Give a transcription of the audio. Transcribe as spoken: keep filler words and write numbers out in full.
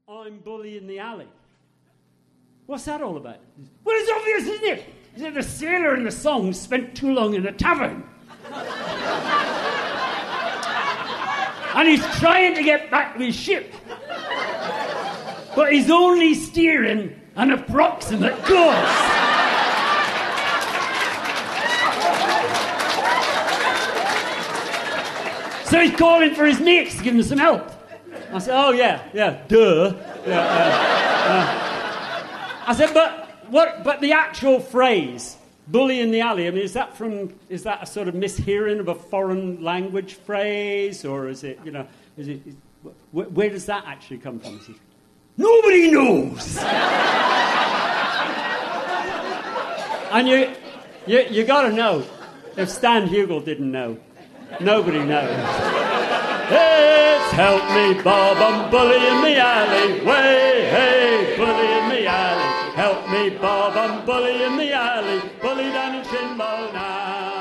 I'm Bully in the Alley. What's that all about? Well, it's obvious, isn't it? He said the sailor in the song spent too long in the tavern. And he's trying to get back to his ship. But he's only steering an approximate course. So he's calling for his mates to give him some help. I said, oh, yeah, yeah, duh. Yeah, uh, uh. I said, but what? But the actual phrase, bully in the alley, I mean, is that from, is that a sort of mishearing of a foreign language phrase? Or is it, you know, is it, is, wh- where does that actually come from? Said, nobody knows! And you, you, you got to know, if Stan Hugel didn't know, nobody knows. It's help me, Bob, I'm bully in the alley. Way, hey, bully in the alley. Help me, Bob, I'm bully in the alley. Bully down in Shinbone now.